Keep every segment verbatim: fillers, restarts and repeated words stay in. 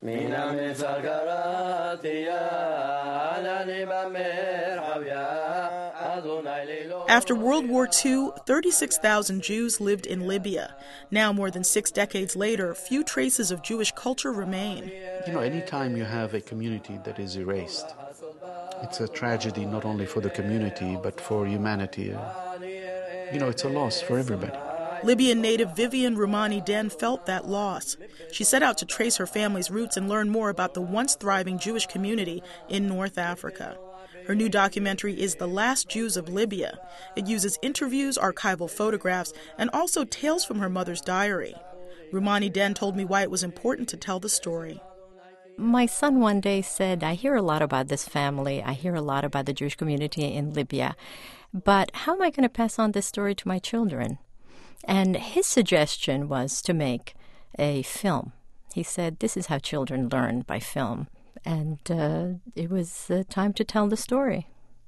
After World War Two, thirty-six thousand Jews lived in Libya. Now, more than six decades later, few traces of Jewish culture remain. You know, anytime you have a community that is erased, it's a tragedy not only for the community, but for humanity. You know, it's a loss for everybody. Libyan native Vivian Rumani Den felt that loss. She set out to trace her family's roots and learn more about the once thriving Jewish community in North Africa. Her new documentary is The Last Jews of Libya. It uses interviews, archival photographs, and also tales from her mother's diary. Rumani Den told me why it was important to tell the story. My son one day said, I hear a lot about this family. I hear a lot about the Jewish community in Libya. But how am I going to pass on this story to my children? And his suggestion was to make a film. He said, this is how children learn, by film. And uh, it was uh, time to tell the story.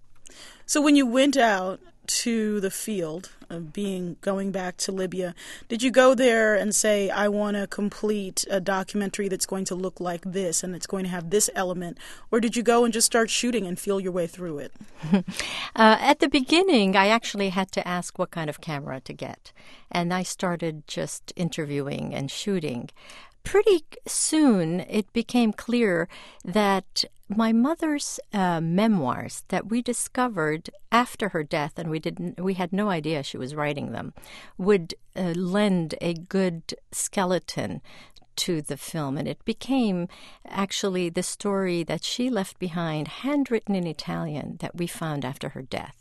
So when you went out to the field of being going back to Libya, did you go there and say, I want to complete a documentary that's going to look like this and it's going to have this element? Or did you go and just start shooting and feel your way through it? uh, at the beginning, I actually had to ask what kind of camera to get. And I started just interviewing and shooting. Pretty soon, it became clear that my mother's uh, memoirs that we discovered after her death, and we didn't, we had no idea she was writing them, would uh, lend a good skeleton to the film. And it became actually the story that she left behind, handwritten in Italian, that we found after her death.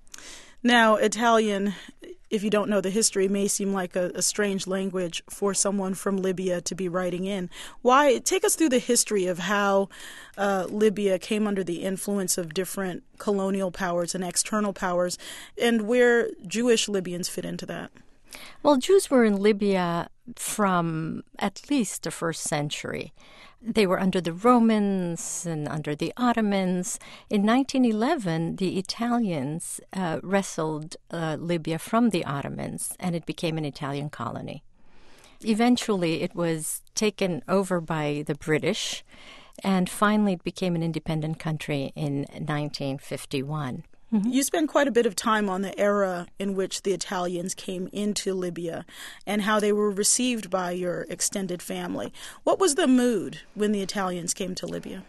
Now, Italian, if you don't know the history, may seem like a, a strange language for someone from Libya to be writing in. Why? Take us through the history of how uh, Libya came under the influence of different colonial powers and external powers, and where Jewish Libyans fit into that. Well, Jews were in Libya from at least the first century. They were under the Romans and under the Ottomans. In nineteen eleven, the Italians uh, wrestled uh, Libya from the Ottomans, and it became an Italian colony. Eventually, it was taken over by the British, and finally it became an independent country in nineteen fifty-one. Mm-hmm. You spend quite a bit of time on the era in which the Italians came into Libya and how they were received by your extended family. What was the mood when the Italians came to Libya?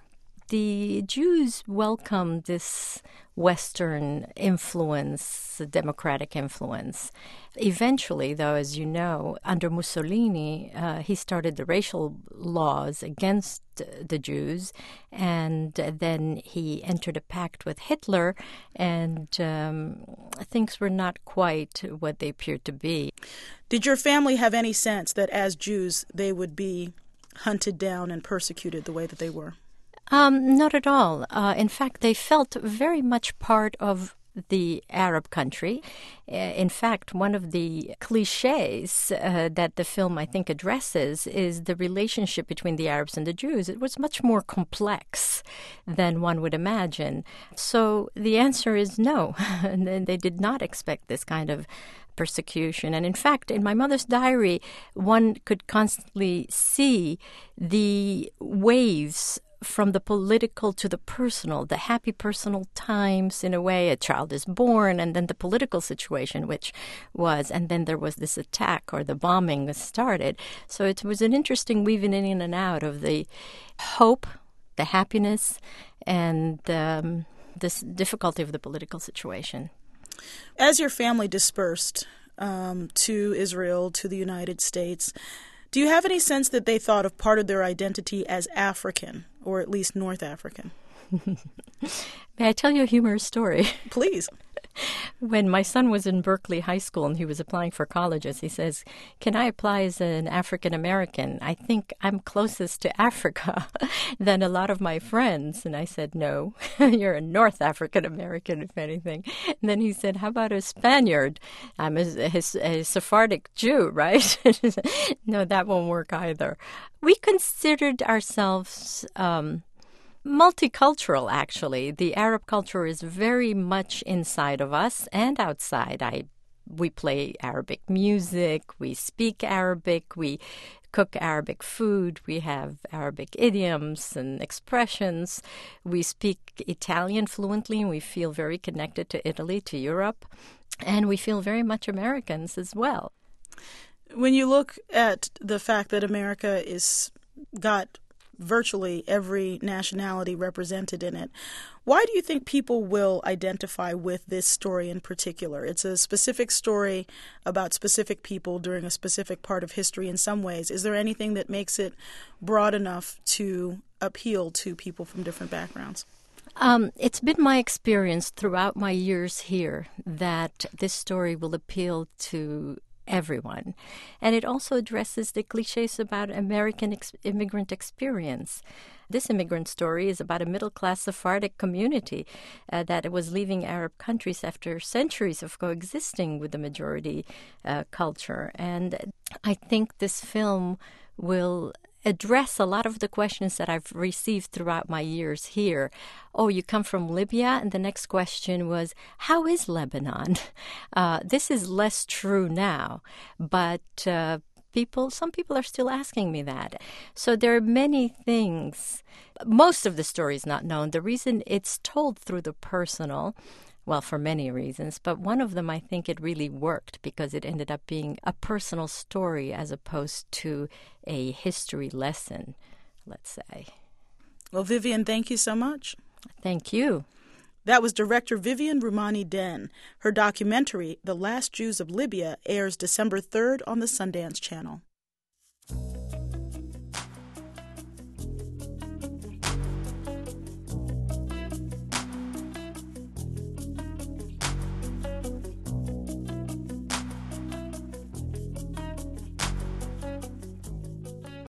The Jews welcomed this Western influence, democratic influence. Eventually, though, as you know, under Mussolini, uh, he started the racial laws against the Jews, and then he entered a pact with Hitler, and um, things were not quite what they appeared to be. Did your family have any sense that as Jews they would be hunted down and persecuted the way that they were? Um, not at all. Uh, in fact, they felt very much part of the Arab country. Uh, in fact, one of the cliches uh, that the film, I think, addresses is the relationship between the Arabs and the Jews. It was much more complex than one would imagine. So the answer is no. And they did not expect this kind of persecution. And in fact, in my mother's diary, one could constantly see the waves from the political to the personal, the happy personal times, in a way, a child is born, and then the political situation, which was, and then there was this attack or the bombing that started. So it was an interesting weaving in and out of the hope, the happiness, and um, this difficulty of the political situation. As your family dispersed um, to Israel, to the United States, do you have any sense that they thought of part of their identity as African, or at least North African? May I tell you a humorous story? Please. When my son was in Berkeley High School and he was applying for colleges, he says, can I apply as an African American? I think I'm closest to Africa than a lot of my friends. And I said, no, you're a North African American, if anything. And then he said, how about a Spaniard? I'm a, a, a Sephardic Jew, right? No, that won't work either. We considered ourselves Um, multicultural, actually. The Arab culture is very much inside of us and outside. I, we play Arabic music, we speak Arabic, we cook Arabic food. We have Arabic idioms and expressions. We speak Italian fluently, and we feel very connected to Italy, to Europe. And we feel very much Americans as well. When you look at the fact that America is got virtually every nationality represented in it, why do you think people will identify with this story in particular? It's a specific story about specific people during a specific part of history in some ways. Is there anything that makes it broad enough to appeal to people from different backgrounds? Um, it's been my experience throughout my years here that this story will appeal to everyone. And it also addresses the cliches about American ex- immigrant experience. This immigrant story is about a middle-class Sephardic community uh, that was leaving Arab countries after centuries of coexisting with the majority uh, culture. And I think this film will address a lot of the questions that I've received throughout my years here. Oh, you come from Libya? And the next question was, how is Lebanon? Uh, this is less true now, but uh, people, some people are still asking me that. So there are many things. Most of the story is not known. The reason it's told through the personal, well, for many reasons, but one of them, I think it really worked because it ended up being a personal story as opposed to a history lesson, let's say. Well, Vivian, thank you so much. Thank you. That was director Vivian Rumani Den. Her documentary, The Last Jews of Libya, airs December third on the Sundance Channel.